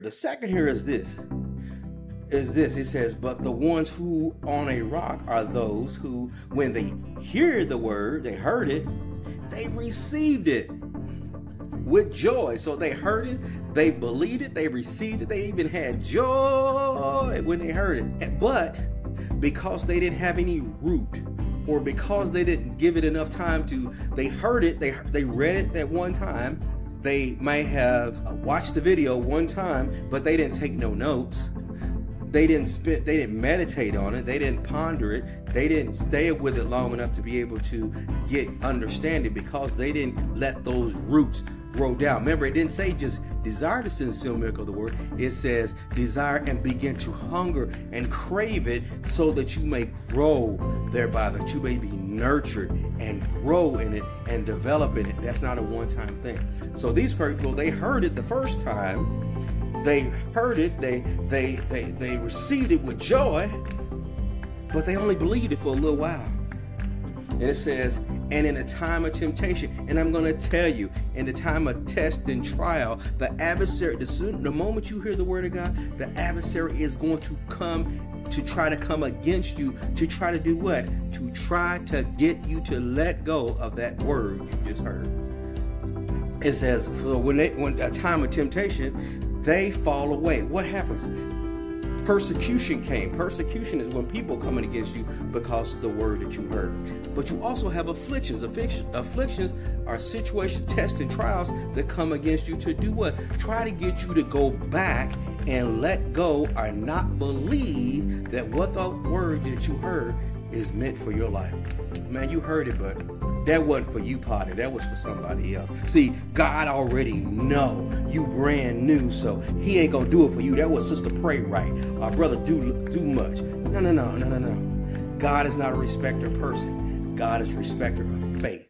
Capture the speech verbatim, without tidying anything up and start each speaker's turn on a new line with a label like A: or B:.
A: The second here is this. Is this. It says, but the ones who on a rock are those who, when they hear the word, they heard it, they received it with joy. So they heard it, they believed it, they received it, they even had joy when they heard it. But because they didn't have any root, or because they didn't give it enough time to, they heard it, they they read it that one time, they may have watched the video one time, but they didn't take no notes. They didn't spit, they didn't meditate on it, they didn't ponder it, they didn't stay with it long enough to be able to get understanding, because they didn't let those roots grow down. Remember, it didn't say just desire the sincere milk of the word. It says desire and begin to hunger and crave it, so that you may grow thereby, that you may be nurtured and grow in it and develop in it. That's not a one-time thing. So these people, they heard it the first time. They heard it, they they they they received it with joy, but they only believed it for a little while. And it says, and in a time of temptation, and I'm going to tell you, in the time of test and trial, the adversary, the, soon, the moment you hear the word of God, the adversary is going to come to try to come against you, to try to do what? To try to get you to let go of that word you just heard. It says, so when they, when a time of temptation, they fall away. What happens? Persecution came. Persecution is when people coming against you because of the word that you heard. But you also have afflictions. Afflictions are situations, tests, and trials that come against you to do what? Try to get you to go back and let go or not believe that what the word that you heard is meant for your life. Man, you heard it, but that wasn't for you, Potter. That was for somebody else. See, God already know you brand new, so he ain't gonna do it for you. That was Sister Pray Right. Our brother do do much. No, no, no, no, no, no. God is not a respecter of person. God is a respecter of faith.